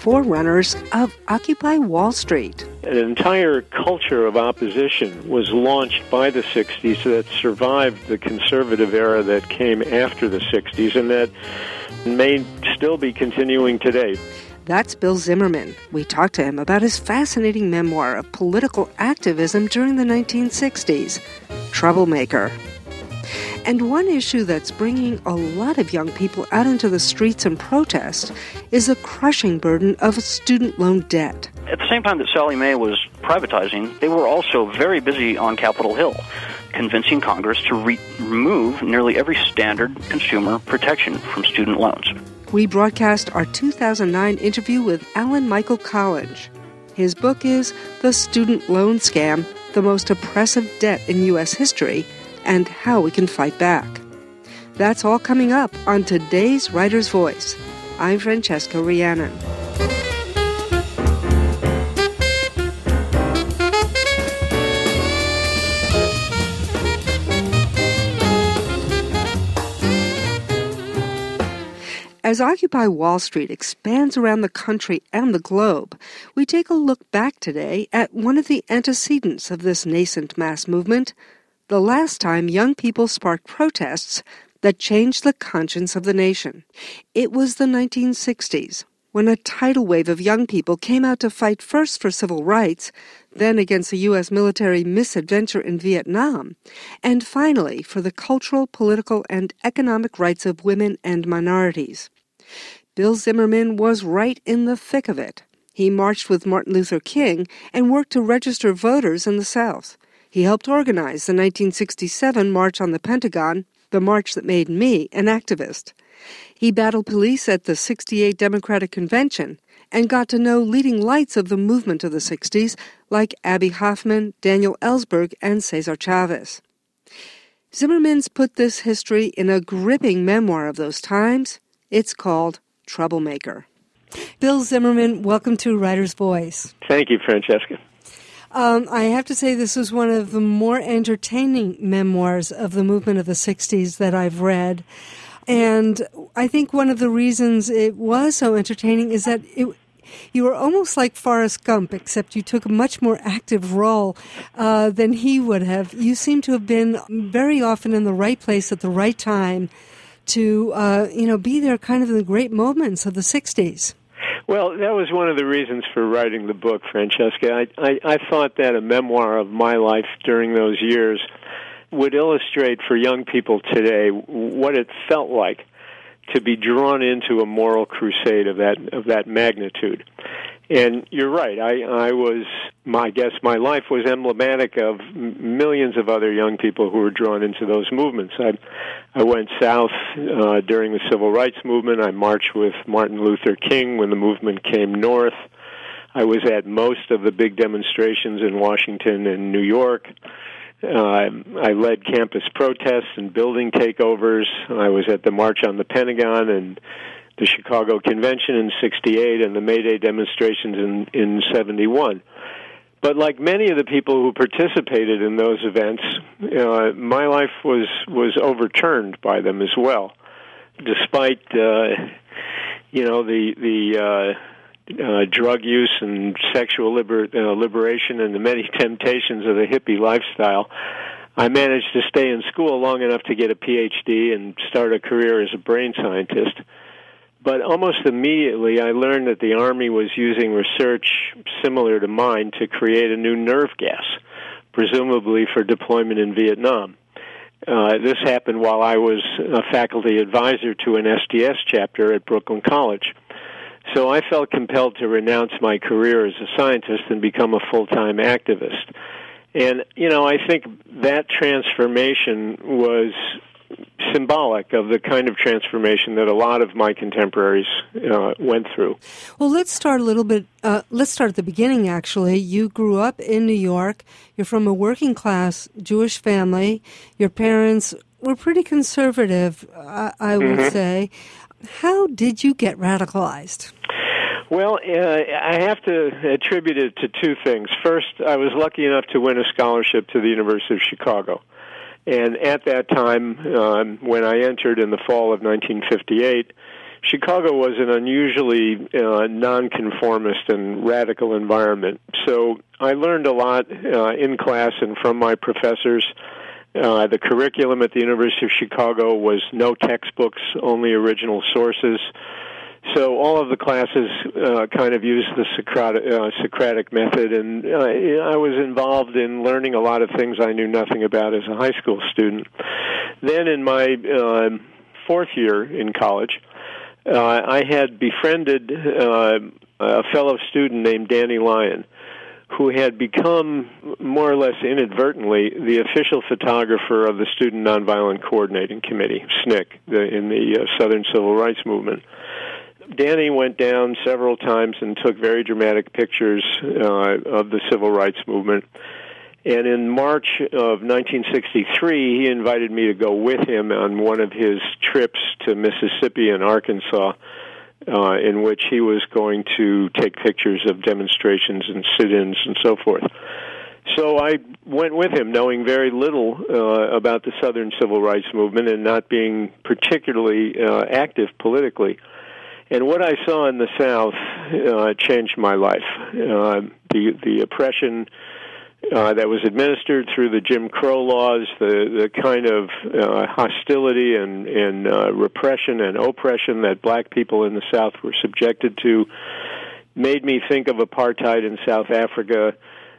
forerunners of Occupy Wall Street. An entire culture of opposition was launched by the 60s that survived the conservative era that came after the 60s and that may still be continuing today. That's Bill Zimmerman. We talked to him about his fascinating memoir of political activism during the 1960s, Troublemaker. And one issue that's bringing a lot of young people out into the streets and protest is the crushing burden of student loan debt. At the same time that Sallie Mae was privatizing, they were also very busy on Capitol Hill, convincing Congress to remove nearly every standard consumer protection from student loans. We broadcast our 2009 interview with Alan Michael College. His book is The Student Loan Scam, the Most Oppressive Debt in U.S. History, and How We Can Fight Back. That's all coming up on today's Writer's Voice. I'm Francesca Rhiannon. As Occupy Wall Street expands around the country and the globe, we take a look back today at one of the antecedents of this nascent mass movement, the last time young people sparked protests that changed the conscience of the nation. It was the 1960s, when a tidal wave of young people came out to fight first for civil rights, then against the U.S. military misadventure in Vietnam, and finally for the cultural, political, and economic rights of women and minorities. Bill Zimmerman was right in the thick of it. He marched with Martin Luther King and worked to register voters in the South. He helped organize the 1967 March on the Pentagon, the march that made me an activist. He battled police at the 68 Democratic Convention and got to know leading lights of the movement of the 60s like Abbie Hoffman, Daniel Ellsberg, and Cesar Chavez. Zimmerman's put this history in a gripping memoir of those times. It's called Troublemaker. Bill Zimmerman, welcome to Writer's Voice. Thank you, Francesca. I have to say this is one of the more entertaining memoirs of the movement of the 60s that I've read. And I think one of the reasons it was so entertaining is that you were almost like Forrest Gump, except you took a much more active role than he would have. You seem to have been very often in the right place at the right time to, be there kind of in the great moments of the 60s. Well, that was one of the reasons for writing the book, Francesca. I thought that a memoir of my life during those years would illustrate for young people today what it felt like to be drawn into a moral crusade of that magnitude. And you're right. I guess my life was emblematic of millions of other young people who were drawn into those movements. I went south during the Civil Rights Movement. I marched with Martin Luther King when the movement came north. I was at most of the big demonstrations in Washington and New York. I led campus protests and building takeovers. I was at the March on the Pentagon and the Chicago Convention in '68 and the May Day demonstrations in '71. But like many of the people who participated in those events, my life was overturned by them as well. Despite the drug use and sexual liberation and the many temptations of the hippie lifestyle, I managed to stay in school long enough to get a PhD and start a career as a brain scientist. But almost immediately, I learned that the Army was using research similar to mine to create a new nerve gas, presumably for deployment in Vietnam. This happened while I was a faculty advisor to an SDS chapter at Brooklyn College. So I felt compelled to renounce my career as a scientist and become a full-time activist. And, I think that transformation was symbolic of the kind of transformation that a lot of my contemporaries went through. Well, let's start let's start at the beginning, actually. You grew up in New York. You're from a working-class Jewish family. Your parents were pretty conservative, I would say. How did you get radicalized? Well, I have to attribute it to two things. First, I was lucky enough to win a scholarship to the University of Chicago. And at that time, when I entered in the fall of 1958, Chicago was an unusually nonconformist and radical environment. So I learned a lot in class and from my professors. The curriculum at the University of Chicago was no textbooks, only original sources. So all of the classes kind of used the Socratic method, and I was involved in learning a lot of things I knew nothing about as a high school student. Then in my fourth year in college, I had befriended a fellow student named Danny Lyon, who had become, more or less inadvertently, the official photographer of the Student Nonviolent Coordinating Committee, SNCC, in the Southern Civil Rights Movement. Danny went down several times and took very dramatic pictures of the Civil Rights Movement. And in March of 1963, he invited me to go with him on one of his trips to Mississippi and Arkansas, in which he was going to take pictures of demonstrations and sit-ins and so forth. So I went with him, knowing very little about the Southern Civil Rights Movement and not being particularly active politically. And what I saw in the South changed my life. The oppression that was administered through the Jim Crow laws, the kind of hostility and repression and oppression that black people in the South were subjected to, made me think of apartheid in South Africa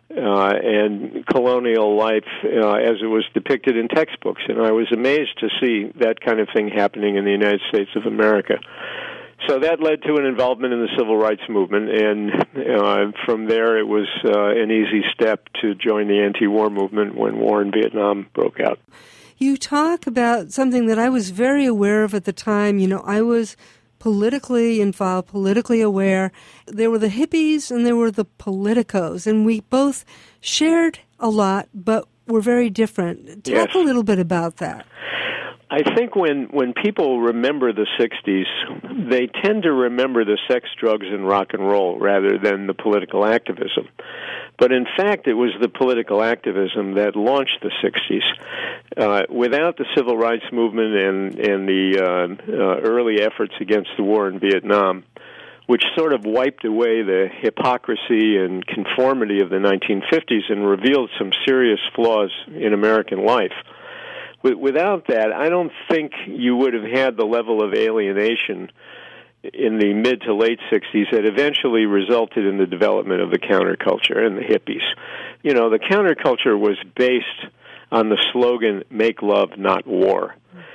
and colonial life as it was depicted in textbooks. And I was amazed to see that kind of thing happening in the United States of America. So that led to an involvement in the Civil Rights Movement, and from there it was an easy step to join the anti-war movement when war in Vietnam broke out. You talk about something that I was very aware of at the time. You know, I was politically involved, politically aware. There were the hippies and there were the politicos, and we both shared a lot, but were very different. Talk a little bit about that. I think when people remember the 60s, they tend to remember the sex, drugs, and rock and roll rather than the political activism. But in fact, it was the political activism that launched the 60s. Without the Civil Rights Movement and the early efforts against the war in Vietnam, which sort of wiped away the hypocrisy and conformity of the 1950s and revealed some serious flaws in American life, without that, I don't think you would have had the level of alienation in the mid to late 60s that eventually resulted in the development of the counterculture and the hippies. You know, the counterculture was based on the slogan, "Make love, not war."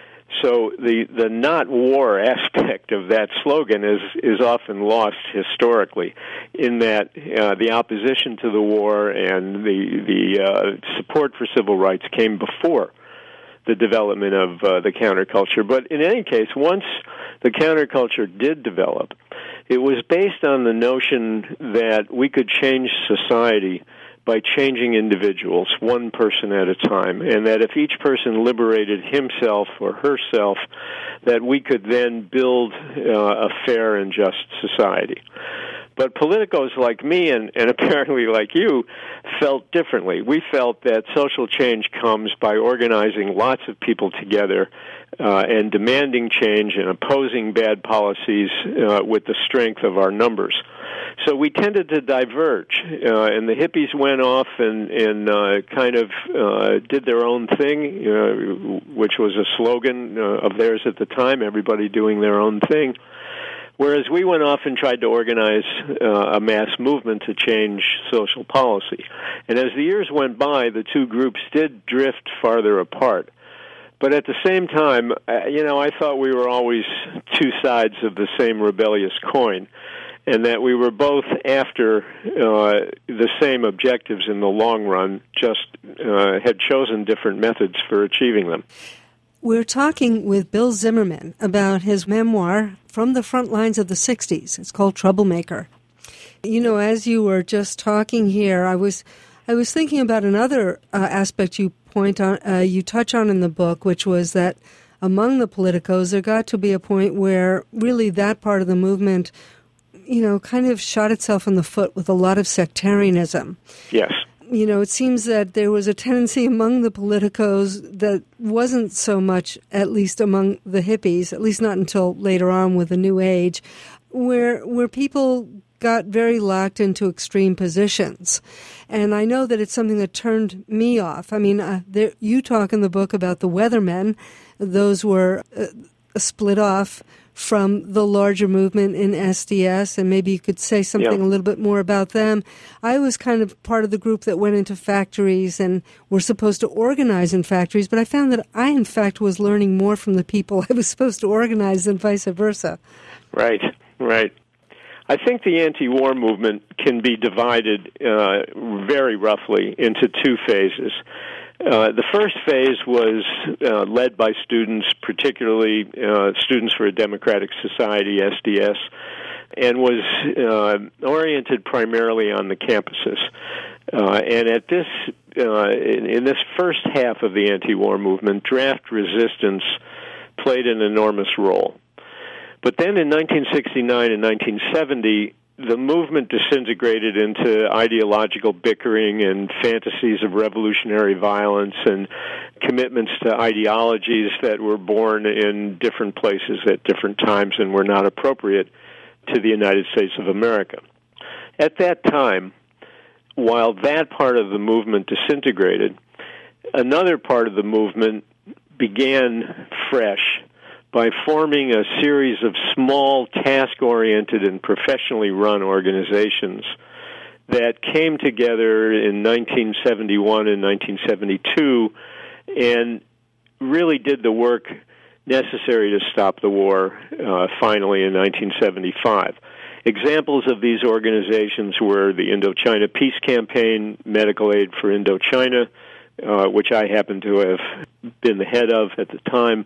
So the not war aspect of that slogan is often lost historically, in that the opposition to the war and the support for civil rights came before the development of the counterculture. But in any case, once the counterculture did develop, it was based on the notion that we could change society by changing individuals, one person at a time, and that if each person liberated himself or herself, that we could then build a fair and just society. But politicos like me and apparently like you felt differently. We felt that social change comes by organizing lots of people together and demanding change and opposing bad policies with the strength of our numbers. So we tended to diverge, and the hippies went off and kind of did their own thing, which was a slogan of theirs at the time, everybody doing their own thing. Whereas we went off and tried to organize a mass movement to change social policy. And as the years went by, the two groups did drift farther apart. But at the same time, I thought we were always two sides of the same rebellious coin, and that we were both after the same objectives in the long run, just had chosen different methods for achieving them. We're talking with Bill Zimmerman about his memoir, From the Front Lines of the 60s. It's called Troublemaker. You know, as you were just talking here, I was thinking about another aspect you touch on in the book, which was that among the politicos, there got to be a point where really that part of the movement, kind of shot itself in the foot with a lot of sectarianism. Yes. it seems that there was a tendency among the politicos that wasn't so much, at least among the hippies, at least not until later on with the New Age, where people got very locked into extreme positions. And I know that it's something that turned me off. I mean, you talk in the book about the Weathermen. Those were split off from the larger movement in SDS, and maybe you could say something a little bit more about them. I was kind of part of the group that went into factories and were supposed to organize in factories, but I found that I, in fact, was learning more from the people I was supposed to organize than vice versa. Right. I think the anti-war movement can be divided very roughly into two phases. The first phase was led by students, particularly Students for a Democratic Society, SDS, and was oriented primarily on the campuses. And at this, in this first half of the anti-war movement, draft resistance played an enormous role. But then in 1969 and 1970, the movement disintegrated into ideological bickering and fantasies of revolutionary violence and commitments to ideologies that were born in different places at different times and were not appropriate to the United States of America. At that time, while that part of the movement disintegrated, another part of the movement began fresh by forming a series of small, task-oriented and professionally run organizations that came together in 1971 and 1972 and really did the work necessary to stop the war finally in 1975. Examples of these organizations were the Indochina Peace Campaign, Medical Aid for Indochina, which I happened to have been the head of at the time,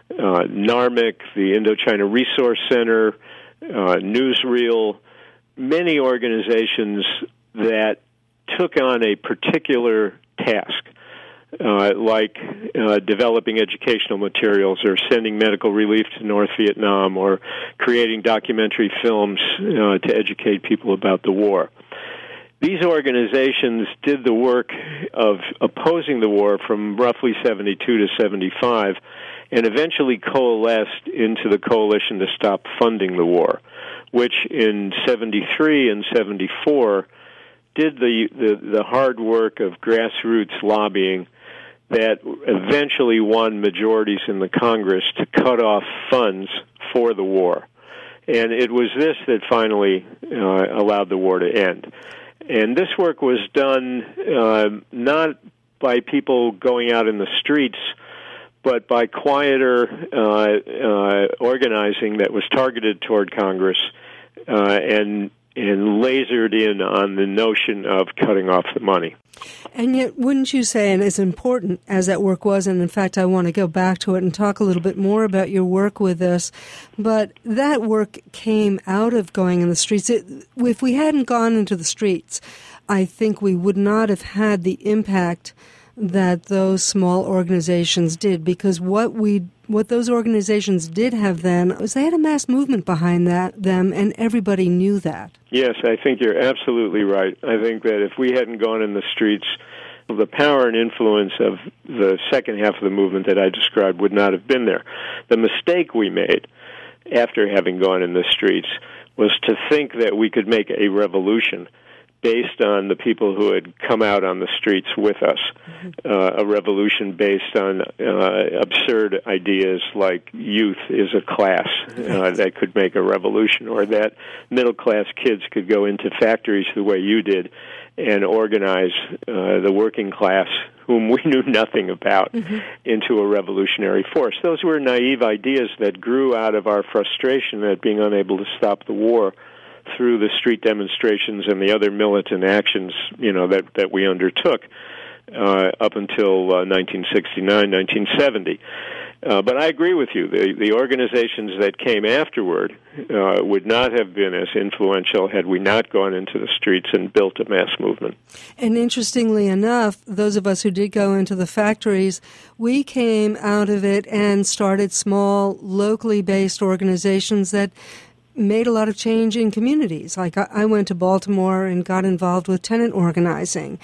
NARMIC, the Indochina Resource Center, Newsreel, many organizations that took on a particular task, like developing educational materials or sending medical relief to North Vietnam or creating documentary films to educate people about the war. These organizations did the work of opposing the war from roughly 72 to 75 and eventually coalesced into the Coalition to Stop Funding the War, which in 73 and 74 did the hard work of grassroots lobbying that eventually won majorities in the Congress to cut off funds for the war. And it was this that finally allowed the war to end. And this work was done not by people going out in the streets, but by quieter organizing that was targeted toward Congress and lasered in on the notion of cutting off the money. And yet, wouldn't you say, and as important as that work was, and in fact I want to go back to it and talk a little bit more about your work with this, but that work came out of going in the streets. If we hadn't gone into the streets, I think we would not have had the impact that those small organizations did, because what those organizations did have then was they had a mass movement behind them, and everybody knew that. Yes, I think you're absolutely right. I think that if we hadn't gone in the streets, the power and influence of the second half of the movement that I described would not have been there. The mistake we made after having gone in the streets was to think that we could make a revolution based on the people who had come out on the streets with us, a revolution based on absurd ideas like youth is a class that could make a revolution, or that middle-class kids could go into factories the way you did and organize the working class, whom we knew nothing about, into a revolutionary force. Those were naive ideas that grew out of our frustration at being unable to stop the war through the street demonstrations and the other militant actions, that we undertook up until 1969, 1970. But I agree with you. The organizations that came afterward would not have been as influential had we not gone into the streets and built a mass movement. And interestingly enough, those of us who did go into the factories, we came out of it and started small, locally based organizations that made a lot of change in communities. Like I went to Baltimore and got involved with tenant organizing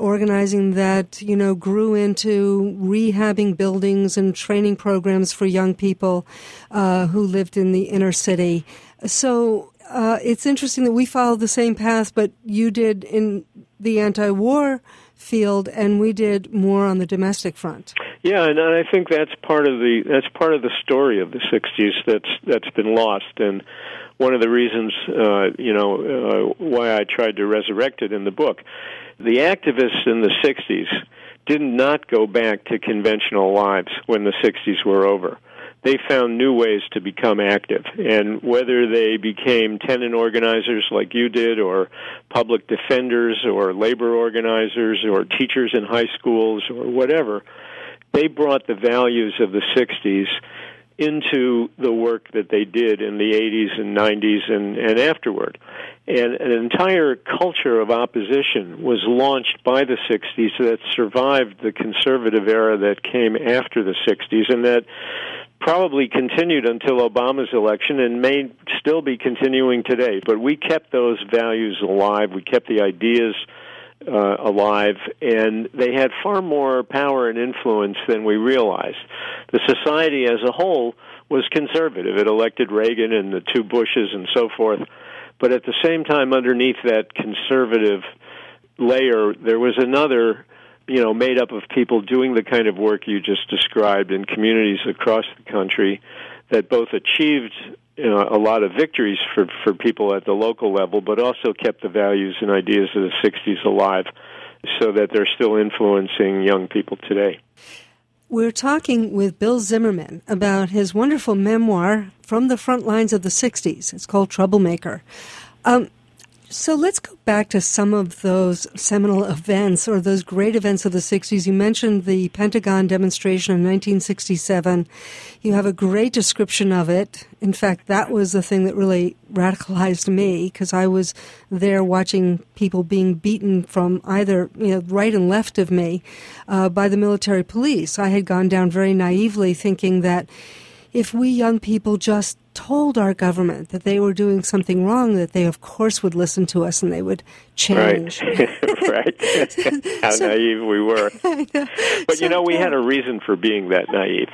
that, grew into rehabbing buildings and training programs for young people who lived in the inner city. So it's interesting that we followed the same path, but you did in the anti-war field, and we did more on the domestic front. Yeah, and I think that's part of the story of the '60s that's been lost, and one of the reasons why I tried to resurrect it in the book. The activists in the '60s did not go back to conventional lives when the '60s were over. They found new ways to become active, and whether they became tenant organizers like you did, or public defenders, or labor organizers, or teachers in high schools, or whatever, they brought the values of the '60s into the work that they did in the '80s and '90s and afterward. And an entire culture of opposition was launched by the '60s that survived the conservative era that came after the '60s, and that probably continued until Obama's election and may still be continuing today. But we kept those values alive. We kept the ideas alive, and they had far more power and influence than we realized. The society as a whole was conservative. It elected Reagan and the two Bushes and so forth. But at the same time, underneath that conservative layer, there was another made up of people doing the kind of work you just described in communities across the country that both achieved a lot of victories for people at the local level, but also kept the values and ideas of the '60s alive so that they're still influencing young people today. We're talking with Bill Zimmerman about his wonderful memoir, From the Front Lines of the '60s. It's called Troublemaker. So let's go back to some of those seminal events, or those great events of the '60s. You mentioned the Pentagon demonstration in 1967. You have a great description of it. In fact, that was the thing that really radicalized me, because I was there watching people being beaten from either right and left of me by the military police. I had gone down very naively thinking that if we young people just told our government that they were doing something wrong, that they, of course, would listen to us and they would change. Right. Right. How naive we were. But, we had a reason for being that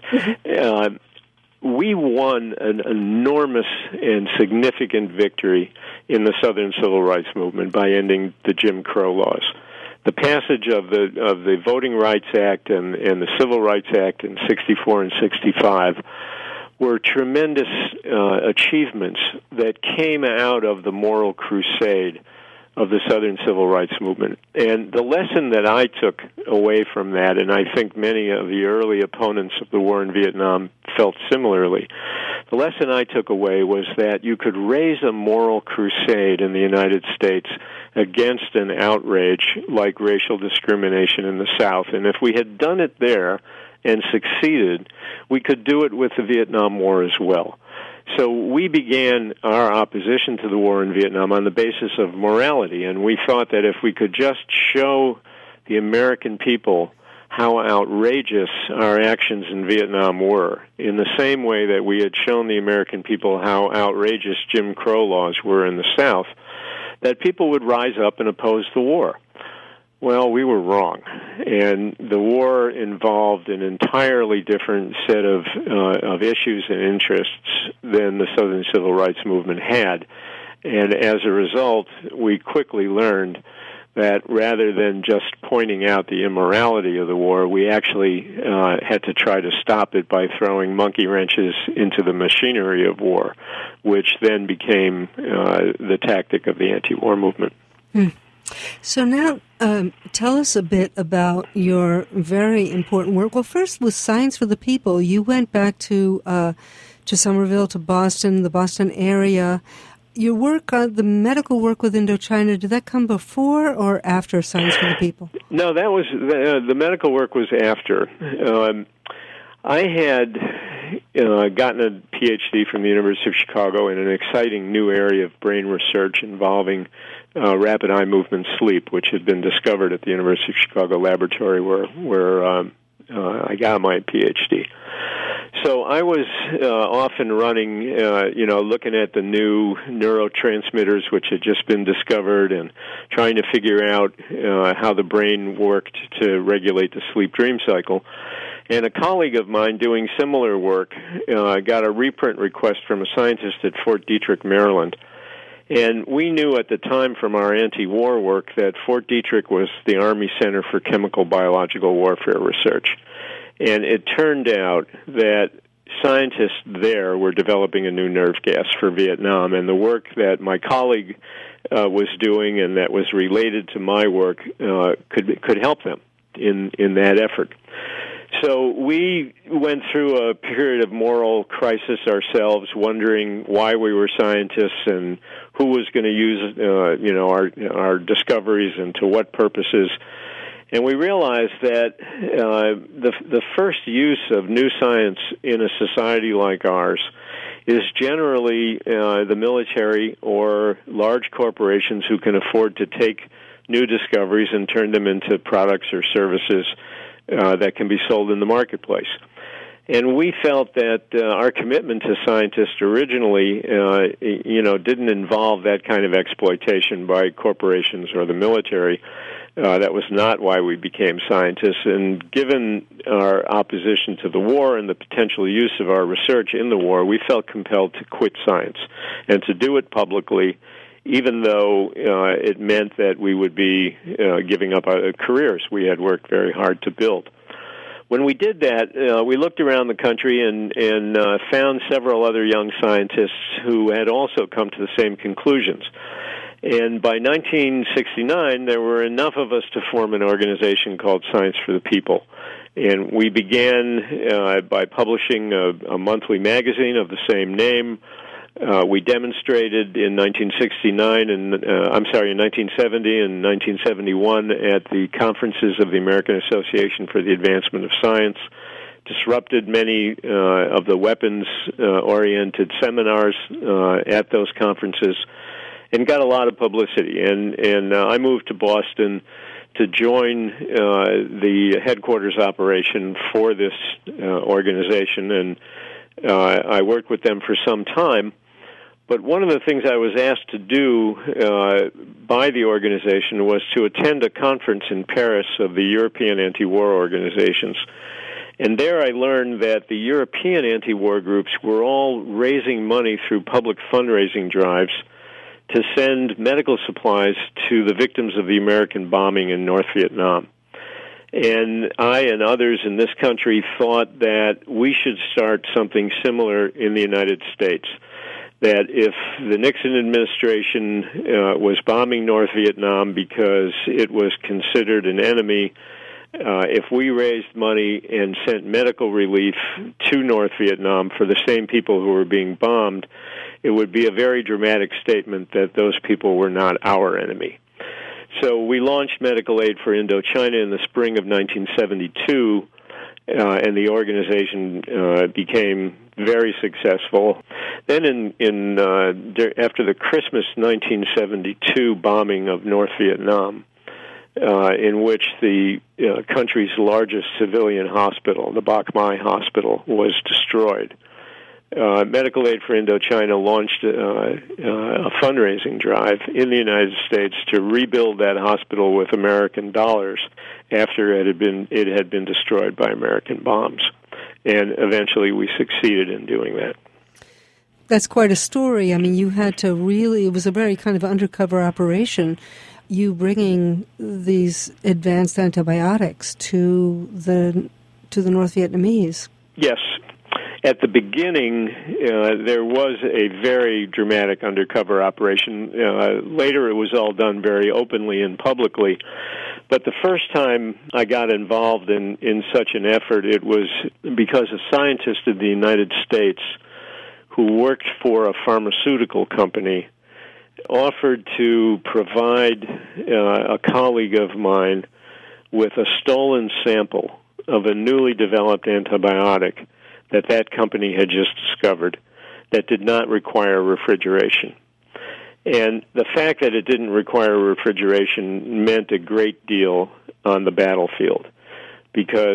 naive. We won an enormous and significant victory in the Southern Civil Rights Movement by ending the Jim Crow laws. The passage of the Voting Rights Act and the Civil Rights Act in '64 and '65 were tremendous achievements that came out of the moral crusade of the Southern Civil Rights Movement. And the lesson that I took away from that, and I think many of the early opponents of the war in Vietnam felt similarly, the lesson I took away was that you could raise a moral crusade in the United States against an outrage like racial discrimination in the South. And if we had done it there and succeeded, we could do it with the Vietnam War as well. So we began our opposition to the war in Vietnam on the basis of morality, and we thought that if we could just show the American people how outrageous our actions in Vietnam were, in the same way that we had shown the American people how outrageous Jim Crow laws were in the South, that people would rise up and oppose the war. Well, we were wrong, and the war involved an entirely different set of issues and interests than the Southern Civil Rights Movement had. And as a result, we quickly learned that rather than just pointing out the immorality of the war, we actually had to try to stop it by throwing monkey wrenches into the machinery of war, which then became the tactic of the anti-war movement. So now, tell us a bit about your very important work. Well, first, with Science for the People, you went back to Somerville, to Boston, the Boston area. Your work, the medical work with Indochina, did that come before or after Science for the People? No, that was the medical work was after. I had gotten a PhD from the University of Chicago in an exciting new area of brain research involving rapid eye movement sleep, which had been discovered at the University of Chicago laboratory where I got my PhD. So I was off and running, looking at the new neurotransmitters which had just been discovered and trying to figure out how the brain worked to regulate the sleep-dream cycle. And a colleague of mine doing similar work got a reprint request from a scientist at Fort Detrick, Maryland. And we knew at the time from our anti-war work that Fort Detrick was the Army Center for Chemical Biological Warfare Research. And it turned out that scientists there were developing a new nerve gas for Vietnam, and the work that my colleague was doing and that was related to my work could help them in that effort. So we went through a period of moral crisis ourselves, wondering why we were scientists and who was going to use, our discoveries and to what purposes. And we realized that the first use of new science in a society like ours is generally the military or large corporations who can afford to take new discoveries and turn them into products or services that can be sold in the marketplace. And we felt that our commitment to scientists originally, didn't involve that kind of exploitation by corporations or the military. That was not why we became scientists. And given our opposition to the war and the potential use of our research in the war, we felt compelled to quit science and to do it publicly, even though it meant that we would be giving up our careers we had worked very hard to build. When we did that, we looked around the country and found several other young scientists who had also come to the same conclusions. And by 1969, there were enough of us to form an organization called Science for the People. And we began by publishing a monthly magazine of the same name. We demonstrated in 1969 and in 1970 and 1971 at the conferences of the American Association for the Advancement of Science, disrupted many of the weapons-oriented seminars at those conferences, and got a lot of publicity. And I moved to Boston to join the headquarters operation for this organization, and I worked with them for some time. But one of the things I was asked to do by the organization was to attend a conference in Paris of the European anti-war organizations. And there I learned that the European anti-war groups were all raising money through public fundraising drives to send medical supplies to the victims of the American bombing in North Vietnam. And I and others in this country thought that we should start something similar in the United States. That if the Nixon administration was bombing North Vietnam because it was considered an enemy, if we raised money and sent medical relief to North Vietnam for the same people who were being bombed, it would be a very dramatic statement that those people were not our enemy. So we launched Medical Aid for Indochina in the spring of 1972, and the organization became very successful. Then after the Christmas 1972 bombing of North Vietnam, in which the country's largest civilian hospital, the Bach Mai Hospital, was destroyed, Medical Aid for Indochina launched a fundraising drive in the United States to rebuild that hospital with American dollars after it had been destroyed by American bombs. And eventually we succeeded in doing that. That's quite a story. I mean, you had to really, it was a very kind of undercover operation, you bringing these advanced antibiotics to the North Vietnamese. Yes. At the beginning, there was a very dramatic undercover operation. Later, it was all done very openly and publicly. But the first time I got involved in such an effort, it was because a scientist in the United States who worked for a pharmaceutical company offered to provide a colleague of mine with a stolen sample of a newly developed antibiotic that company had just discovered that did not require refrigeration. And the fact that it didn't require refrigeration meant a great deal on the battlefield, because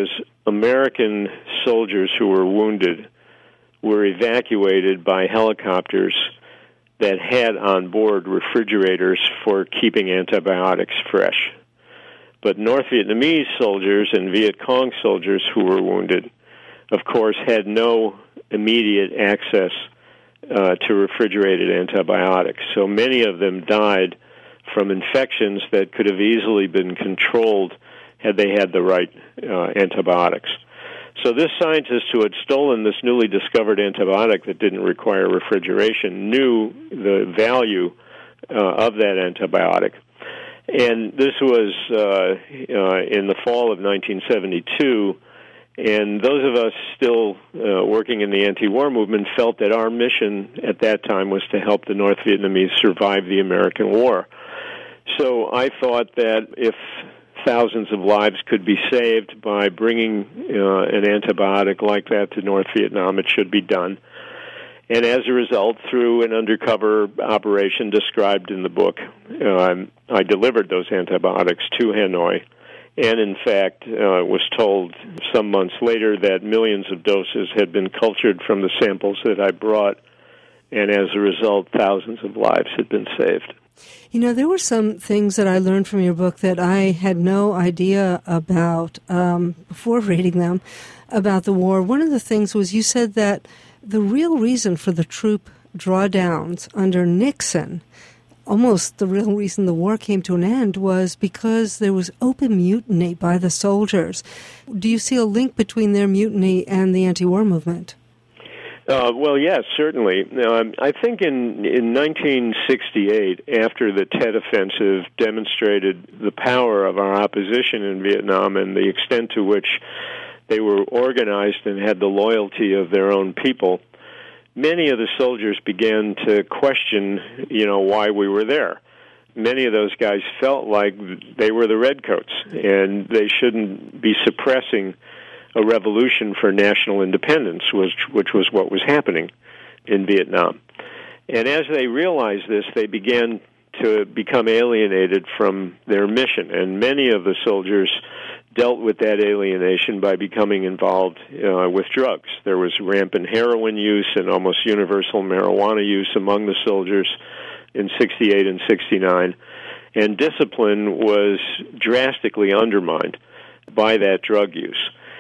American soldiers who were wounded were evacuated by helicopters that had on board refrigerators for keeping antibiotics fresh. But North Vietnamese soldiers and Viet Cong soldiers who were wounded, of course, had no immediate access to refrigerated antibiotics. So many of them died from infections that could have easily been controlled had they had the right antibiotics. So this scientist who had stolen this newly discovered antibiotic that didn't require refrigeration knew the value of that antibiotic. And this was in the fall of 1972, and those of us still working in the anti-war movement felt that our mission at that time was to help the North Vietnamese survive the American war. So I thought that if thousands of lives could be saved by bringing an antibiotic like that to North Vietnam, it should be done. And as a result, through an undercover operation described in the book, I delivered those antibiotics to Hanoi, and in fact was told some months later that millions of doses had been cultured from the samples that I brought, and as a result, thousands of lives had been saved. You know, there were some things that I learned from your book that I had no idea about before reading them about the war. One of the things was you said that the real reason for the troop drawdowns under Nixon, almost the real reason the war came to an end, was because there was open mutiny by the soldiers. Do you see a link between their mutiny and the anti-war movement? Well, yes, certainly. I think in 1968, after the Tet Offensive demonstrated the power of our opposition in Vietnam and the extent to which they were organized and had the loyalty of their own people, many of the soldiers began to question, why we were there. Many of those guys felt like they were the redcoats, and they shouldn't be suppressing a revolution for national independence, which was what was happening in Vietnam. And as they realized this, they began to become alienated from their mission, and many of the soldiers dealt with that alienation by becoming involved with drugs. There was rampant heroin use and almost universal marijuana use among the soldiers in 68 and 69, and discipline was drastically undermined by that drug use.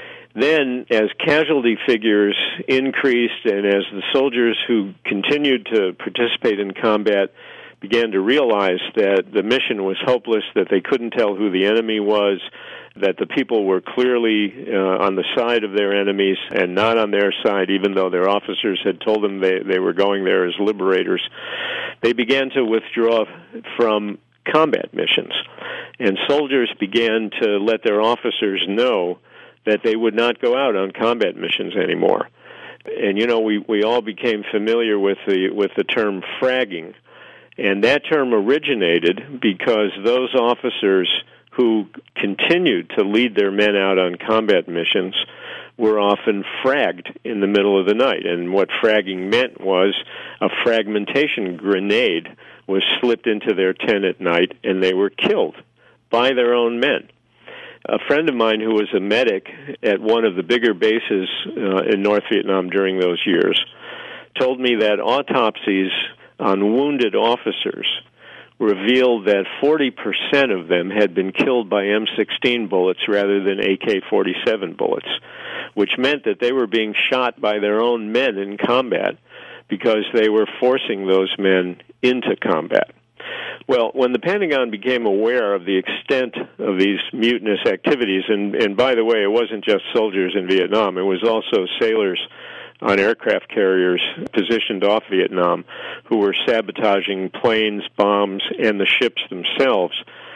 Then, as casualty figures increased and as the soldiers who continued to participate in combat began to realize that the mission was hopeless, that they couldn't tell who the enemy was, that the people were clearly on the side of their enemies and not on their side, even though their officers had told them they were going there as liberators, they began to withdraw from combat missions. And soldiers began to let their officers know that they would not go out on combat missions anymore. And we all became familiar with the term fragging, and that term originated because those officers who continued to lead their men out on combat missions were often fragged in the middle of the night. And what fragging meant was a fragmentation grenade was slipped into their tent at night, and they were killed by their own men. A friend of mine who was a medic at one of the bigger bases in North Vietnam during those years told me that autopsies on wounded officers revealed that 40% of them had been killed by M16 bullets rather than AK-47 bullets, which meant that they were being shot by their own men in combat because they were forcing those men into combat. Well, when the Pentagon became aware of the extent of these mutinous activities, and by the way, it wasn't just soldiers in Vietnam, it was also sailors on aircraft carriers positioned off Vietnam who were sabotaging planes, bombs, and the ships themselves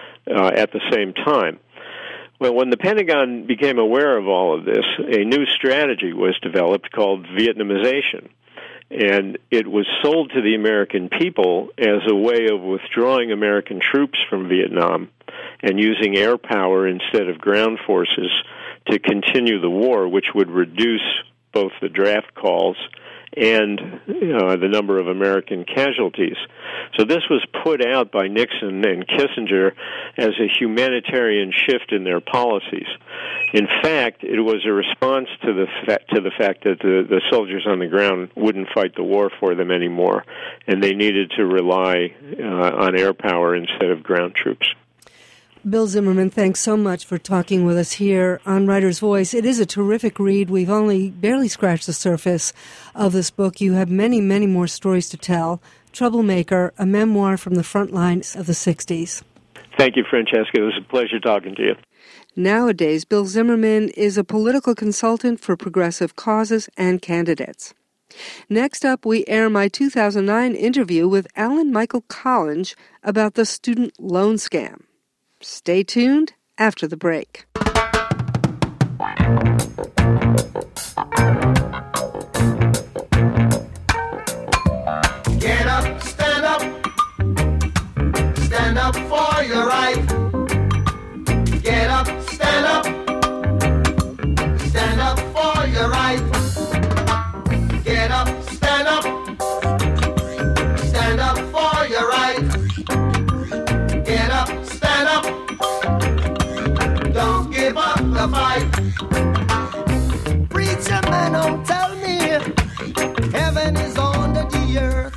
at the same time. Well, when the Pentagon became aware of all of this, a new strategy was developed called Vietnamization. And it was sold to the American people as a way of withdrawing American troops from Vietnam and using air power instead of ground forces to continue the war, which would reduce both the draft calls and the number of American casualties. So this was put out by Nixon and Kissinger as a humanitarian shift in their policies. In fact, it was a response to the fact that the soldiers on the ground wouldn't fight the war for them anymore, and they needed to rely on air power instead of ground troops. Bill Zimmerman, thanks so much for talking with us here on Writer's Voice. It is a terrific read. We've only barely scratched the surface of this book. You have many, many more stories to tell. Troublemaker, a memoir from the front lines of the 60s. Thank you, Francesca. It was a pleasure talking to you. Nowadays, Bill Zimmerman is a political consultant for progressive causes and candidates. Next up, we air my 2009 interview with Alan Michael Collins about the student loan scam. Stay tuned after the break. Get up, stand up for your right. Get up, stand up for your right. Get up, stand up for your right. Get up, stand up, don't give up the fight. Preacher man, don't tell me heaven is under the earth.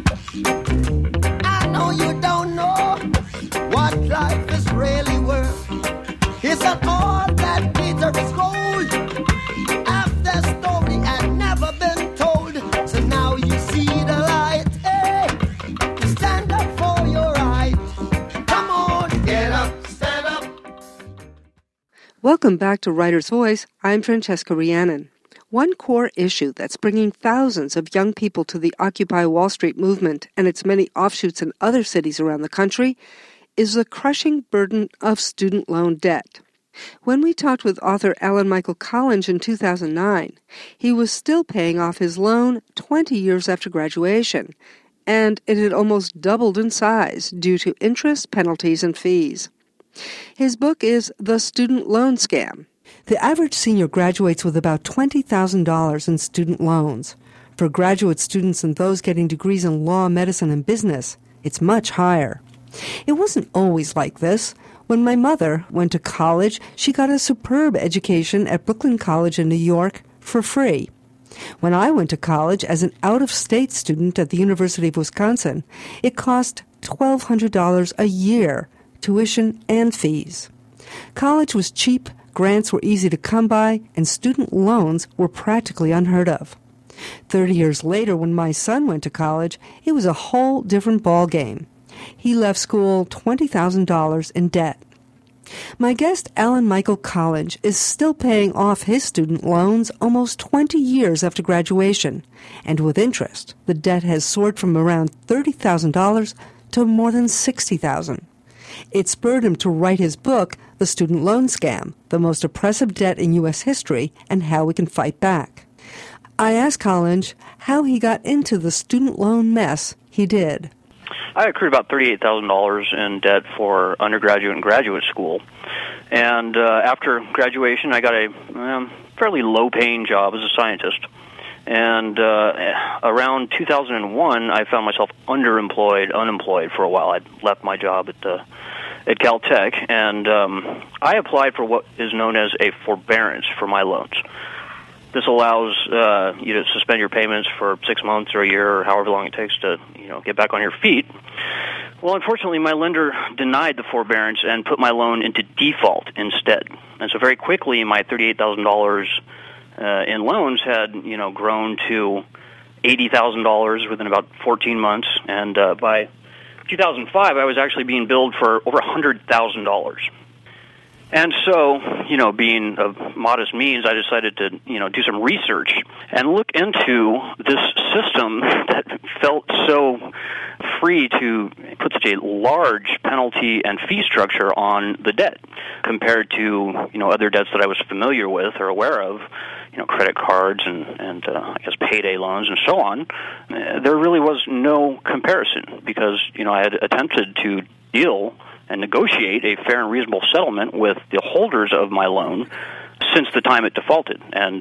I know you don't know what life is really worth. It's not all that glitter is gold. Half the story had never been told. So now you see the light. Hey, stand up for your right. Come on, get up, stand up. Welcome back to Writer's Voice. I'm Francesca Rhiannon. One core issue that's bringing thousands of young people to the Occupy Wall Street movement and its many offshoots in other cities around the country is the crushing burden of student loan debt. When we talked with author Alan Michael Collins in 2009, he was still paying off his loan 20 years after graduation, and it had almost doubled in size due to interest, penalties, and fees. His book is The Student Loan Scam. The average senior graduates with about $20,000 in student loans. For graduate students and those getting degrees in law, medicine, and business, it's much higher. It wasn't always like this. When my mother went to college, she got a superb education at Brooklyn College in New York for free. When I went to college as an out-of-state student at the University of Wisconsin, it cost $1,200 a year, tuition and fees. College was cheap, grants were easy to come by, and student loans were practically unheard of. 30 years later, when my son went to college, it was a whole different ballgame. He left school $20,000 in debt. My guest, Alan Michael Collins, is still paying off his student loans almost 20 years after graduation, and with interest, the debt has soared from around $30,000 to more than $60,000. It spurred him to write his book, The Student Loan Scam, the most oppressive debt in U.S. history and how we can fight back. I asked Collins how he got into the student loan mess he did. I accrued about $38,000 in debt for undergraduate and graduate school. And after graduation, I got a fairly low-paying job as a scientist. And around 2001, I found myself unemployed for a while. I'd left my job at Caltech, and I applied for what is known as a forbearance for my loans. This allows you to suspend your payments for 6 months or a year or however long it takes to, get back on your feet. Well, unfortunately, my lender denied the forbearance and put my loan into default instead. And so very quickly, my $38,000 in loans had, grown to $80,000 within about 14 months. And by 2005, I was actually being billed for over $100,000. And so, being of modest means, I decided to, do some research and look into this system that felt so free to put such a large penalty and fee structure on the debt compared to, other debts that I was familiar with or aware of, credit cards and I guess payday loans and so on. There really was no comparison because, I had attempted to deal and negotiate a fair and reasonable settlement with the holders of my loan since the time it defaulted. And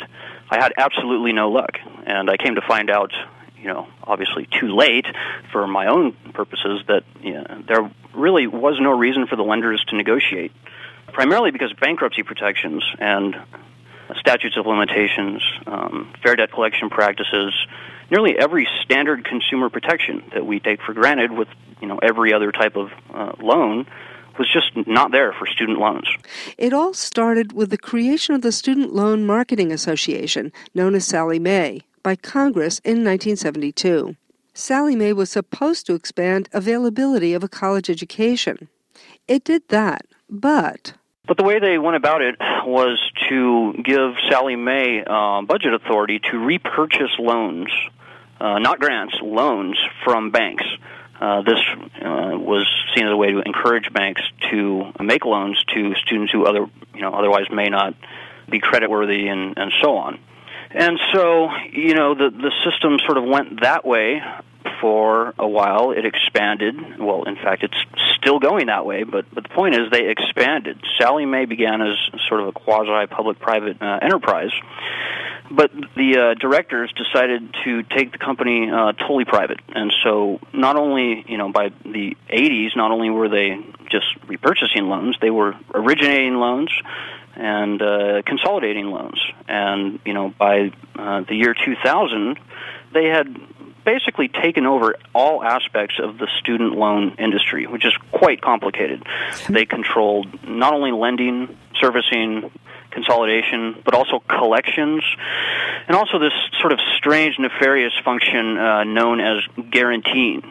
I had absolutely no luck, and I came to find out, obviously too late for my own purposes, that there really was no reason for the lenders to negotiate, primarily because bankruptcy protections and statutes of limitations, fair debt collection practices, nearly every standard consumer protection that we take for granted with every other type of loan was just not there for student loans. It all started with the creation of the Student Loan Marketing Association, known as Sallie Mae, by Congress in 1972. Sallie Mae was supposed to expand availability of a college education. It did that, but the way they went about it was to give Sallie Mae budget authority to repurchase loans, not grants, loans from banks. This was seen as a way to encourage banks to make loans to students who otherwise may not be creditworthy and so on. And so, the system sort of went that way for a while. It expanded. Well, in fact, it's still going that way, but the point is they expanded. Sallie Mae began as sort of a quasi-public-private enterprise, but the directors decided to take the company totally private. And so not only, by the 80s, not only were they just repurchasing loans, they were originating loans and consolidating loans. And, by the year 2000, they had basically taken over all aspects of the student loan industry, which is quite complicated. They controlled not only lending, servicing, consolidation, but also collections, and also this sort of strange, nefarious function known as guaranteeing.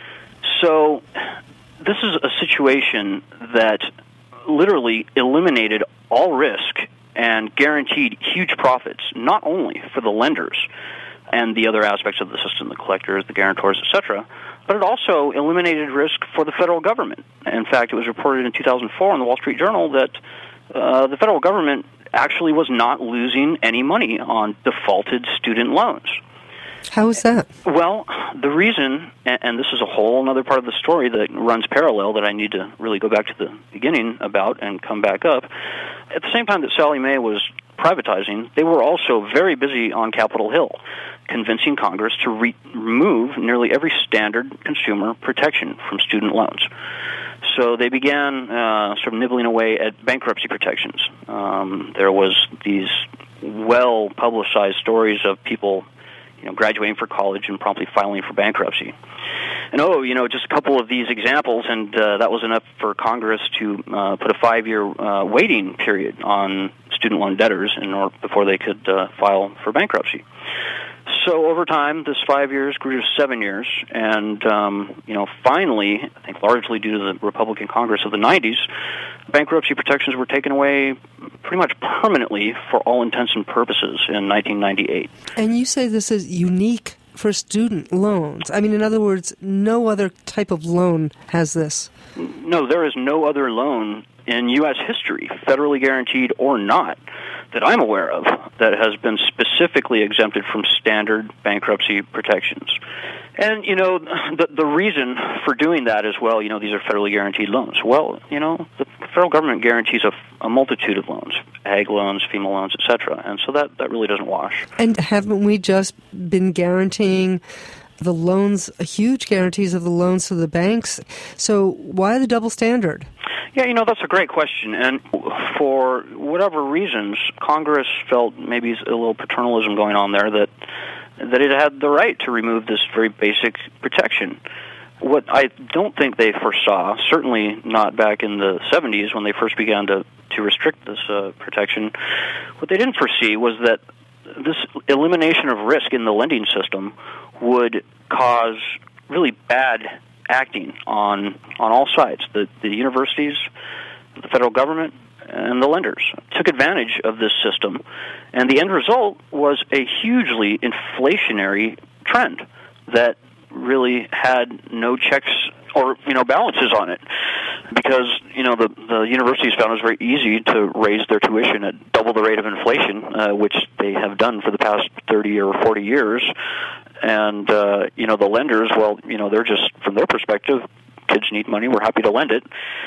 So this is a situation that literally eliminated all risk and guaranteed huge profits, not only for the lenders and the other aspects of the system, the collectors, the guarantors, etc., but it also eliminated risk for the federal government. In fact, it was reported in 2004 in the Wall Street Journal that the federal government actually was not losing any money on defaulted student loans. How is that? Well, the reason, and this is a whole other part of the story that runs parallel that I need to really go back to the beginning about and come back up. At the same time that Sallie Mae was privatizing, they were also very busy on Capitol Hill, convincing Congress to remove nearly every standard consumer protection from student loans. So they began sort of nibbling away at bankruptcy protections. There was these well-publicized stories of people graduating for college and promptly filing for bankruptcy. And just a couple of these examples, and that was enough for Congress to put a 5-year waiting period on student loan debtors before they could file for bankruptcy. So over time, this 5 years grew to 7 years, and finally, I think largely due to the Republican Congress of the 90s, bankruptcy protections were taken away pretty much permanently for all intents and purposes in 1998. And you say this is unique for student loans. I mean, in other words, no other type of loan has this. No, there is no other loan in U.S. history, federally guaranteed or not, that I'm aware of, that has been specifically exempted from standard bankruptcy protections. And, the reason for doing that is, well, these are federally guaranteed loans. Well, the federal government guarantees a multitude of loans, ag loans, FEMA loans, etc., and so that really doesn't wash. And haven't we just been guaranteeing the loans, huge guarantees of the loans to the banks? So why the double standard? Yeah, that's a great question. And for whatever reasons, Congress felt maybe a little paternalism going on there, that it had the right to remove this very basic protection. What I don't think they foresaw, certainly not back in the 70s when they first began to restrict this protection, what they didn't foresee was that this elimination of risk in the lending system would cause really bad acting on all sides. The universities, the federal government, and the lenders took advantage of this system, and the end result was a hugely inflationary trend that really had no checks or balances on it, because the universities found it was very easy to raise their tuition at double the rate of inflation, which they have done for the past 30 or 40 years. And the lenders, well, they're just, from their perspective, kids need money, we're happy to lend it.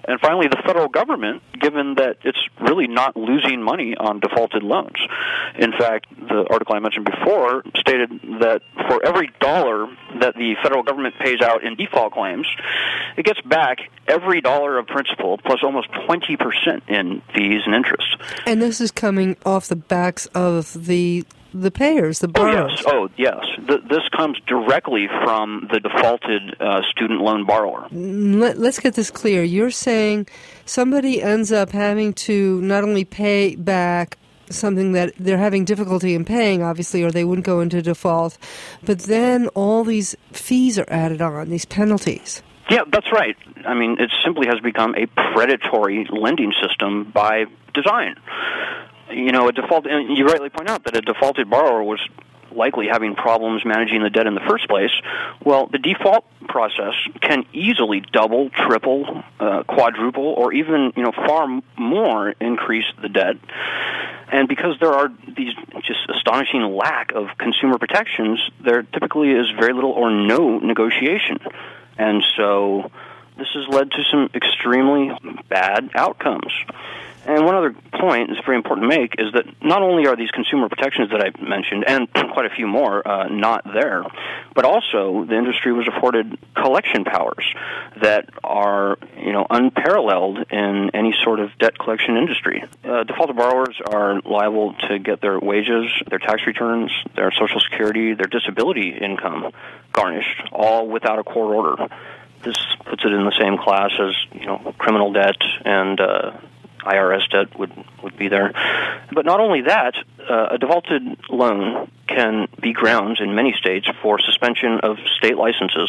And finally, the federal government, given that it's really not losing money on defaulted loans. In fact, the article I mentioned before stated that for every dollar that the federal government pays out in default claims, it gets back every dollar of principal plus almost 20% in fees and interest. And this is coming off the backs of the payers, the borrowers. Oh, yes. This comes directly from the defaulted student loan borrower. Let's get this clear. You're saying somebody ends up having to not only pay back something that they're having difficulty in paying, obviously, or they wouldn't go into default, but then all these fees are added on, these penalties. Yeah, that's right. I mean, it simply has become a predatory lending system by design. You know, and you rightly point out that a defaulted borrower was likely having problems managing the debt in the first place. Well, the default process can easily double, triple, quadruple, or even, far more increase the debt. And because there are these just astonishing lack of consumer protections, there typically is very little or no negotiation. And so this has led to some extremely bad outcomes. And one other point that's very important to make is that not only are these consumer protections that I mentioned, and quite a few more, not there, but also the industry was afforded collection powers that are, unparalleled in any sort of debt collection industry. Defaulted borrowers are liable to get their wages, their tax returns, their Social Security, their disability income garnished, all without a court order. This puts it in the same class as, criminal debt and IRS debt would be there. But not only that, a defaulted loan can be grounds in many states for suspension of state licenses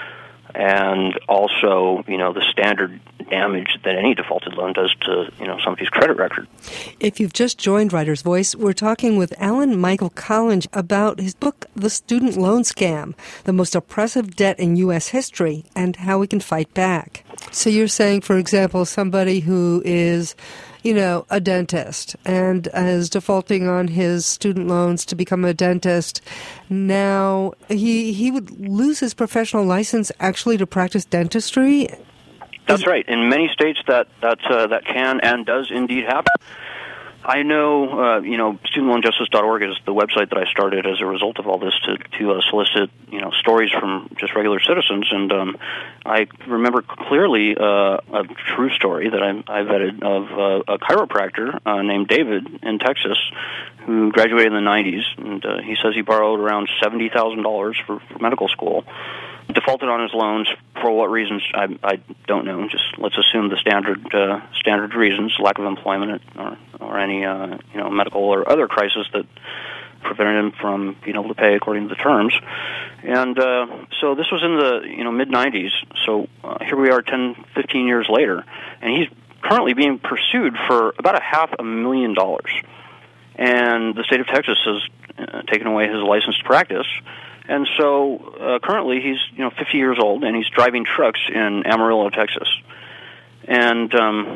and also, the standard damage that any defaulted loan does to, somebody's credit record. If you've just joined Writer's Voice, we're talking with Alan Michael Collins about his book, The Student Loan Scam, the most oppressive debt in U.S. history, and how we can fight back. So you're saying, for example, somebody who is, a dentist and is defaulting on his student loans to become a dentist, now he would lose his professional license actually to practice dentistry? That's right. In many states that can and does indeed happen. I know, studentloanjustice.org is the website that I started as a result of all this to solicit, stories from just regular citizens. And I remember clearly a true story that I vetted of a chiropractor named David in Texas who graduated in the 90s. And he says he borrowed around $70,000 for medical school. Defaulted on his loans for what reasons I don't know. Just let's assume the standard reasons: lack of employment or any medical or other crisis that prevented him from being able to pay according to the terms. And so this was in the mid 90s. So here we are 10, 15 years later, and he's currently being pursued for about $500,000. And the state of Texas has taken away his license to practice. And so currently he's 50 years old, and he's driving trucks in Amarillo, Texas. And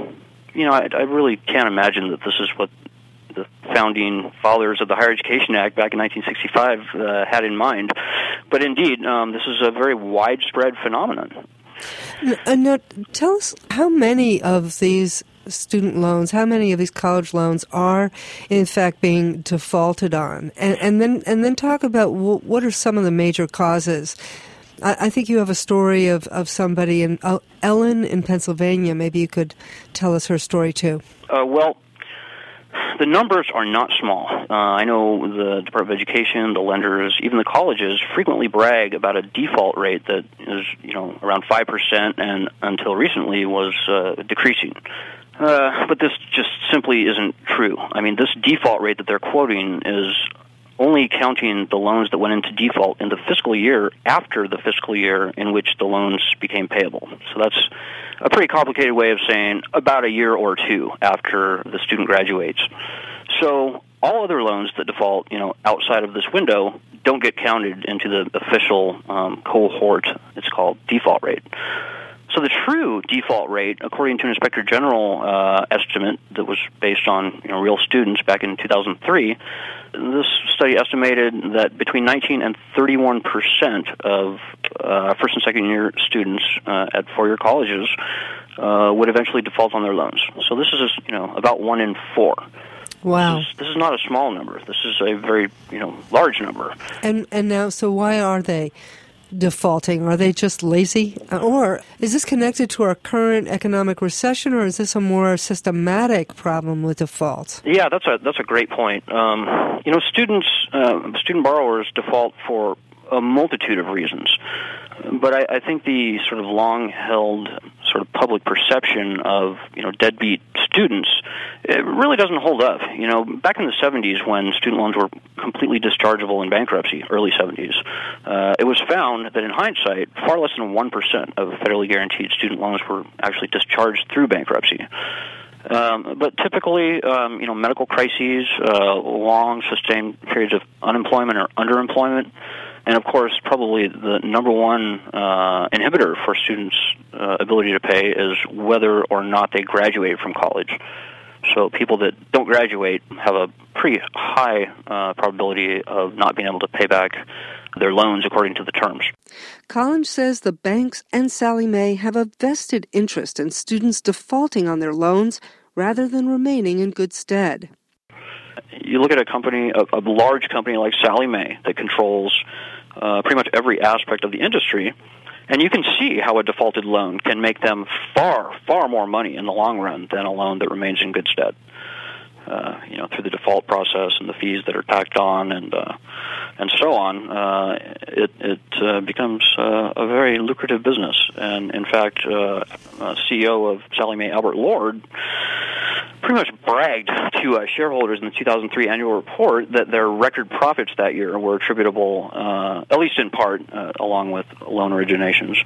I really can't imagine that this is what the founding fathers of the Higher Education Act back in 1965 had in mind. But indeed, this is a very widespread phenomenon. Now, tell us how many of these student loans, how many of these college loans are in fact being defaulted on, and then talk about what are some of the major causes. I think you have a story of somebody in Ellen in Pennsylvania. Maybe you could tell us her story too. Well, the numbers are not small. I know the Department of Education, the lenders, even the colleges frequently brag about a default rate that is, around 5%, and until recently was decreasing. But this just simply isn't true. I mean, this default rate that they're quoting is only counting the loans that went into default in the fiscal year after the fiscal year in which the loans became payable. So that's a pretty complicated way of saying about a year or two after the student graduates. So all other loans that default, outside of this window don't get counted into the official cohort. It's called default rate. So the true default rate, according to an Inspector General estimate that was based on real students back in 2003, this study estimated that between 19 and 31% of first and second year students at four-year colleges would eventually default on their loans. So this is, about 1 in 4. Wow. This is not a small number. This is a very, large number. And now, so why are they defaulting? Are they just lazy? Or is this connected to our current economic recession, or is this a more systematic problem with default? Yeah, that's a great point. Student borrowers default for a multitude of reasons. But I think the sort of long-held sort of public perception of, deadbeat students, it really doesn't hold up. Back in the 70s when student loans were completely dischargeable in bankruptcy, early 70s, it was found that in hindsight, far less than 1% of federally guaranteed student loans were actually discharged through bankruptcy. But typically, medical crises, long sustained periods of unemployment or underemployment, and of course, probably the number one inhibitor for students' ability to pay is whether or not they graduate from college. So people that don't graduate have a pretty high probability of not being able to pay back their loans according to the terms. Collins says the banks and Sallie Mae have a vested interest in students defaulting on their loans rather than remaining in good stead. You look at a company, a large company like Sallie Mae that controls pretty much every aspect of the industry, and you can see how a defaulted loan can make them far, far more money in the long run than a loan that remains in good stead. Through the default process and the fees that are tacked on and so on, it becomes a very lucrative business. And in fact, CEO of Sallie Mae, Albert Lord, pretty much bragged to shareholders in the 2003 annual report that their record profits that year were attributable, at least in part, along with loan originations,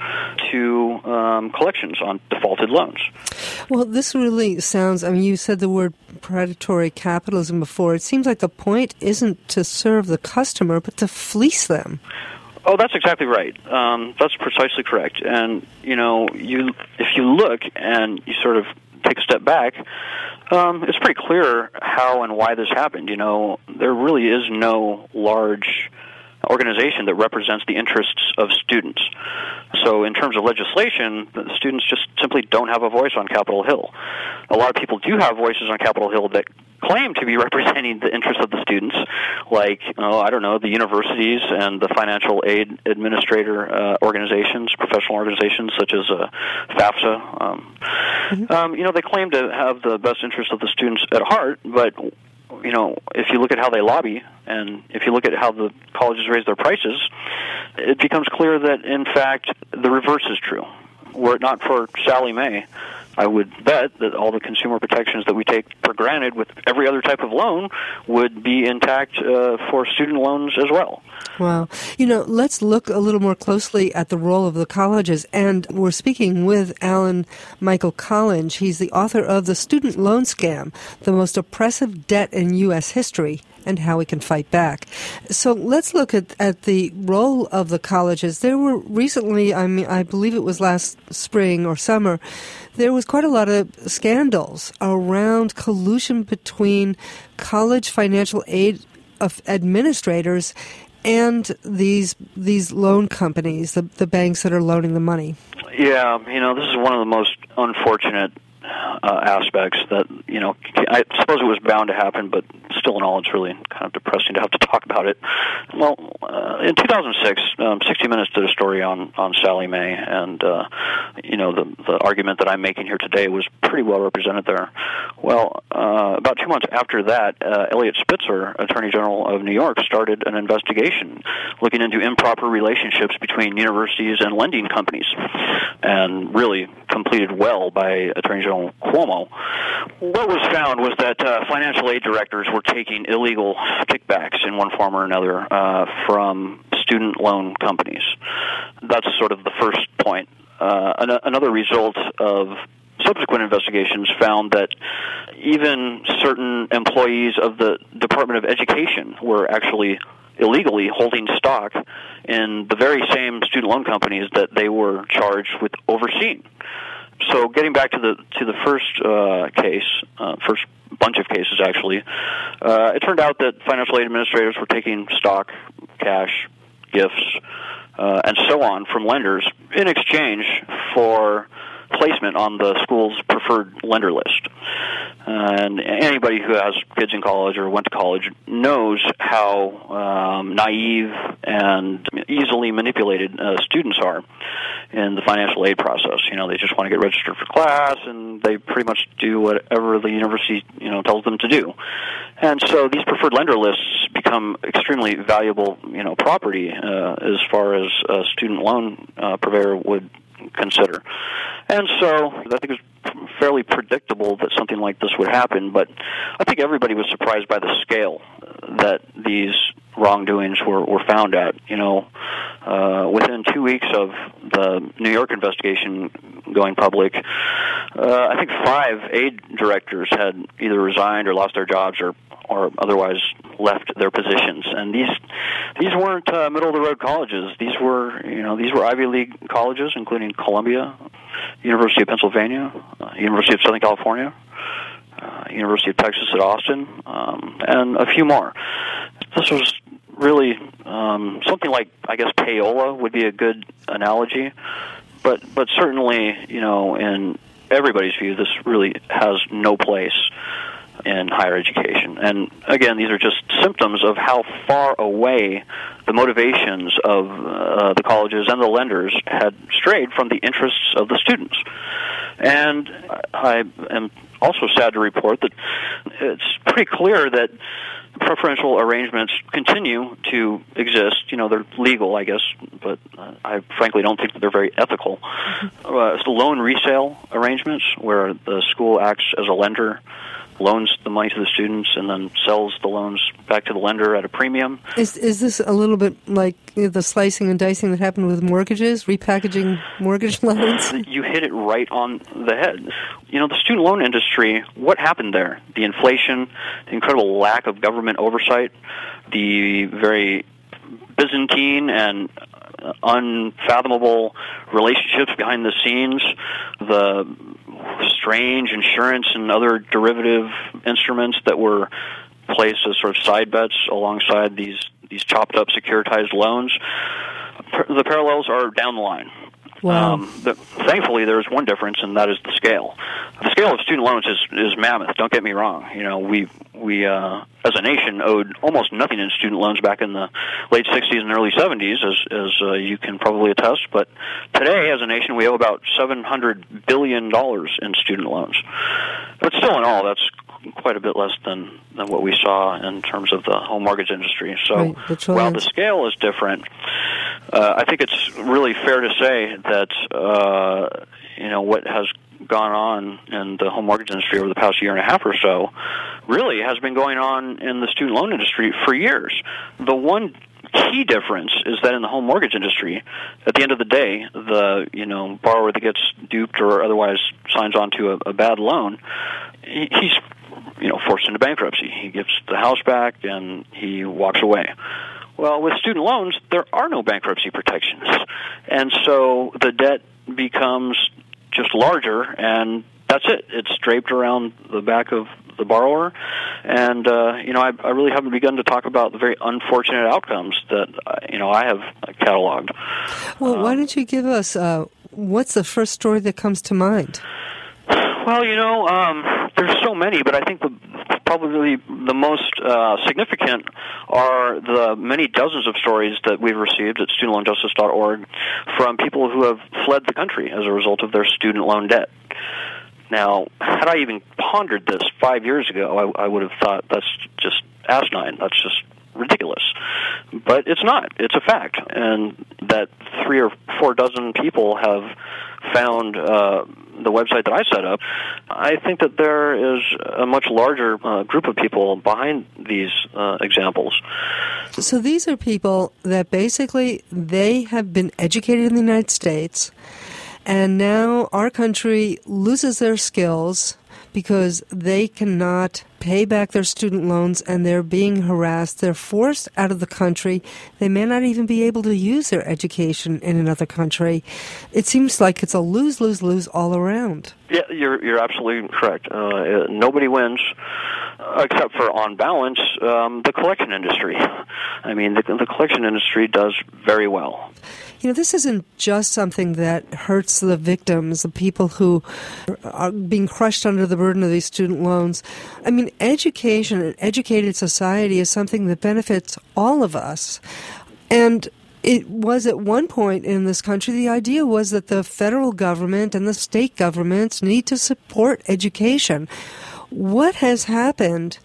to collections on defaulted loans. Well, this really sounds, you said the word predatory capitalism before. It seems like the point isn't to serve the customer, but to fleece them. Oh, that's exactly right. That's precisely correct. And, if you look and you sort of take a step back, it's pretty clear how and why this happened. There really is no large organization that represents the interests of students. So in terms of legislation, the students just simply don't have a voice on Capitol Hill. A lot of people do have voices on Capitol Hill that claim to be representing the interests of the students, like, the universities and the financial aid administrator organizations, professional organizations such as FAFSA. They claim to have the best interests of the students at heart, but if you look at how they lobby and if you look at how the colleges raise their prices, it becomes clear that, in fact, the reverse is true. Were it not for Sallie Mae, I would bet that all the consumer protections that we take for granted with every other type of loan would be intact for student loans as well. Wow. Let's look a little more closely at the role of the colleges. And we're speaking with Alan Michael Collins. He's the author of The Student Loan Scam, The Most Oppressive Debt in U.S. History, and How We Can Fight Back. So let's look at the role of the colleges. There were recently, I believe it was last spring or summer, there was quite a lot of scandals around collusion between college financial aid administrators and these loan companies, the banks that are loaning the money. Yeah, this is one of the most unfortunate aspects that, I suppose it was bound to happen, but still in all, it's really kind of depressing to have to talk about it. Well, in 2006, 60 Minutes did a story on Sallie Mae, and, the argument that I'm making here today was pretty well represented there. Well, about 2 months after that, Eliot Spitzer, Attorney General of New York, started an investigation looking into improper relationships between universities and lending companies, and really completed well by Attorney General Cuomo. What was found was that financial aid directors were taking illegal kickbacks in one form or another from student loan companies. That's sort of the first point. Another result of subsequent investigations found that even certain employees of the Department of Education were actually illegally holding stock in the very same student loan companies that they were charged with overseeing. So getting back to the first case, first bunch of cases actually, it turned out that financial aid administrators were taking stock, cash, gifts, and so on from lenders in exchange for placement on the school's preferred lender list. And anybody who has kids in college or went to college knows how naive and easily manipulated students are in the financial aid process. They just want to get registered for class, and they pretty much do whatever the university tells them to do. And so these preferred lender lists become extremely valuable property as far as a student loan purveyor would consider. And so I think it's fairly predictable that something like this would happen, but I think everybody was surprised by the scale that these wrongdoings were found at. Within 2 weeks of the New York investigation going public, I think 5 aid directors had either resigned or lost their jobs or otherwise left their positions. And these weren't middle of the road colleges. These were Ivy League colleges, including Columbia, University of Pennsylvania, University of Southern California, University of Texas at Austin, and a few more. This was really something like, I guess, payola would be a good analogy, but certainly, in everybody's view, this really has no place in higher education. And again, these are just symptoms of how far away the motivations of the colleges and the lenders had strayed from the interests of the students. And I am also sad to report that it's pretty clear that preferential arrangements continue to exist. They're legal, I guess, but I frankly don't think that they're very ethical. It's the loan resale arrangements, where the school acts as a lender, loans the money to the students, and then sells the loans back to the lender at a premium. Is this a little bit like the slicing and dicing that happened with mortgages, repackaging mortgage loans? You hit it right on the head. The student loan industry, what happened there? The inflation, the incredible lack of government oversight, the very Byzantine and unfathomable relationships behind the scenes, the strange insurance and other derivative instruments that were placed as sort of side bets alongside these chopped up securitized loans. The parallels are down the line. Wow. Thankfully, there is one difference, and that is the scale. The scale of student loans is mammoth. Don't get me wrong. We as a nation owed almost nothing in student loans back in the late 60s and early 70s, as you can probably attest. But today, as a nation, we owe about $700 billion in student loans. But still, in all, that's quite a bit less than what we saw in terms of the home mortgage industry. So while the scale is different, I think it's really fair to say that what has gone on in the home mortgage industry over the past year and a half or so really has been going on in the student loan industry for years. The one key difference is that in the home mortgage industry, at the end of the day, the borrower that gets duped or otherwise signs on to a bad loan, he's forced into bankruptcy. He gives the house back and he walks away. Well, with student loans, there are no bankruptcy protections. And so the debt becomes just larger, and that's it. It's draped around the back of the borrower. And, I really haven't begun to talk about the very unfortunate outcomes that, I have cataloged. Well, why don't you give us, what's the first story that comes to mind? Well, there's so many, but I think probably the most significant are the many dozens of stories that we've received at studentloanjustice.org from people who have fled the country as a result of their student loan debt. Now, had I even pondered this 5 years ago, I would have thought that's just asinine. That's just ridiculous. But it's not. It's a fact. And that 3 or 4 dozen people have found the website that I set up. I think that there is a much larger group of people behind these examples. So these are people that basically they have been educated in the United States, and now our country loses their skills because they cannot pay back their student loans and they're being harassed. They're forced out of the country. They may not even be able to use their education in another country. It seems like it's a lose-lose-lose all around. Yeah, you're absolutely correct. Nobody wins, except for, on balance, the collection industry. I mean, the collection industry does very well. You know, this isn't just something that hurts the victims, the people who are being crushed under the burden of these student loans. I mean, education, an educated society is something that benefits all of us. And it was at one point in this country, the idea was that the federal government and the state governments need to support education. What has happened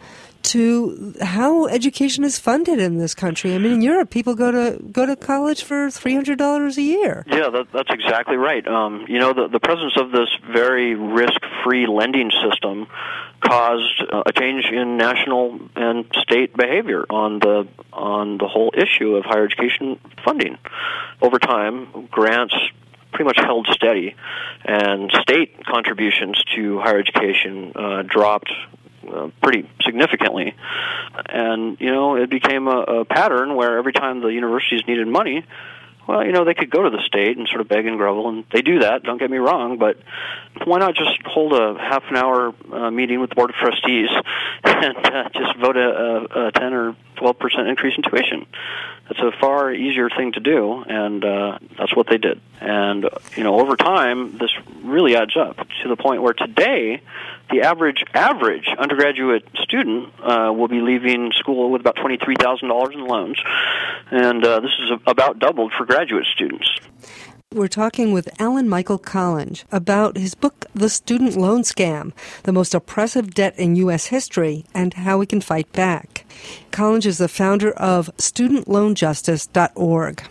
to how education is funded in this country? I mean, in Europe, people go to college for $300 a year. Yeah, that's exactly right. You know, the presence of this very risk-free lending system caused a change in national and state behavior on the whole issue of higher education funding. Over time, grants pretty much held steady, and state contributions to higher education dropped pretty significantly. And, you know, it became a pattern where every time the universities needed money, well, you know, they could go to the state and sort of beg and grovel, and they do that, don't get me wrong, but why not just hold a half an hour meeting with the Board of Trustees and just vote a 10 or 12% increase in tuition? It's a far easier thing to do, and that's what they did. And, you know, over time, this really adds up to the point where today, the average undergraduate student will be leaving school with about $23,000 in loans, and this is about doubled for graduate students. We're talking with Alan Michael Collinge about his book, The Student Loan Scam, the most oppressive debt in U.S. history, and how we can fight back. Collinge is the founder of StudentLoanJustice.org.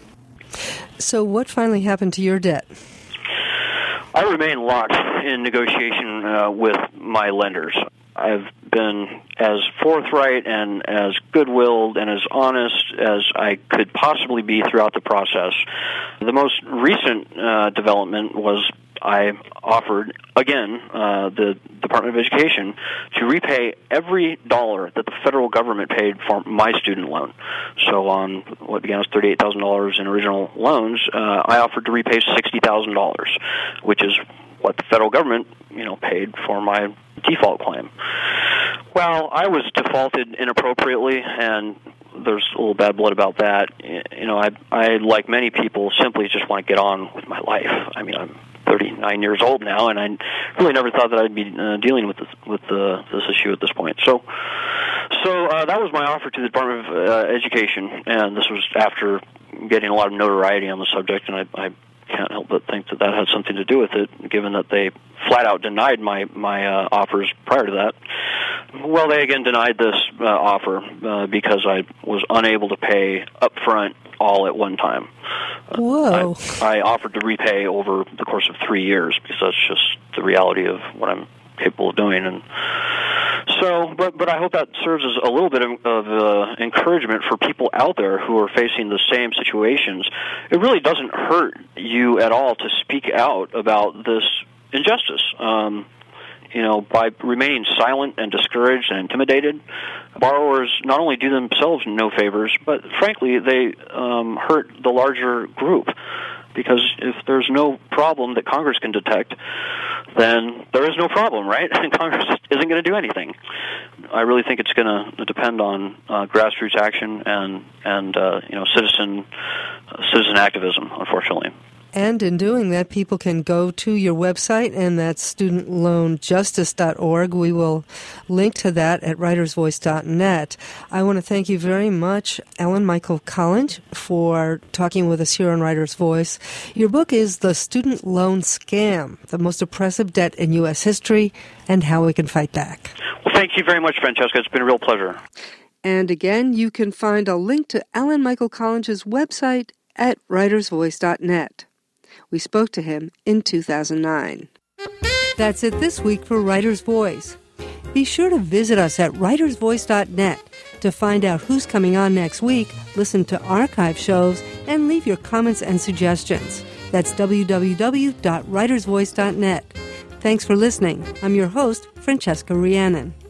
So what finally happened to your debt? I remain locked in negotiation with my lenders. I've been as forthright and as good-willed and as honest as I could possibly be throughout the process. The most recent development was I offered, again, the Department of Education to repay every dollar that the federal government paid for my student loan. So on what began as $38,000 in original loans, I offered to repay $60,000, which is what the federal government, you know, paid for my default claim. Well, I was defaulted inappropriately, and there's a little bad blood about that. You know, I like many people, simply just want to get on with my life. I mean, I'm 39 years old now, and I really never thought that I'd be dealing with this issue at this point. So that was my offer to the Department of Education, and this was after getting a lot of notoriety on the subject, and I can't help but think that had something to do with it, given that they flat out denied my offers prior to that. Well, they again denied this offer because I was unable to pay up front all at one time. Whoa. I offered to repay over the course of 3 years because that's just the reality of what I'm capable of doing. And so, but I hope that serves as a little bit of encouragement for people out there who are facing the same situations. It really doesn't hurt you at all to speak out about this injustice. You know, by remaining silent and discouraged and intimidated, borrowers not only do themselves no favors, but frankly, they hurt the larger group. Because if there's no problem that Congress can detect, then there is no problem, right? And Congress isn't going to do anything. I really think it's going to depend on grassroots action and you know, citizen activism, unfortunately. And in doing that, people can go to your website, and that's StudentLoanJustice.org. We will link to that at writersvoice.net. I want to thank you very much, Alan Michael Collinge, for talking with us here on Writer's Voice. Your book is The Student Loan Scam, the most oppressive debt in U.S. history, and how we can fight back. Well, thank you very much, Francesca. It's been a real pleasure. And again, you can find a link to Alan Michael Collinge's website at writersvoice.net. We spoke to him in 2009. That's it this week for Writer's Voice. Be sure to visit us at writersvoice.net to find out who's coming on next week, listen to archive shows, and leave your comments and suggestions. That's www.writersvoice.net. Thanks for listening. I'm your host, Francesca Rhiannon.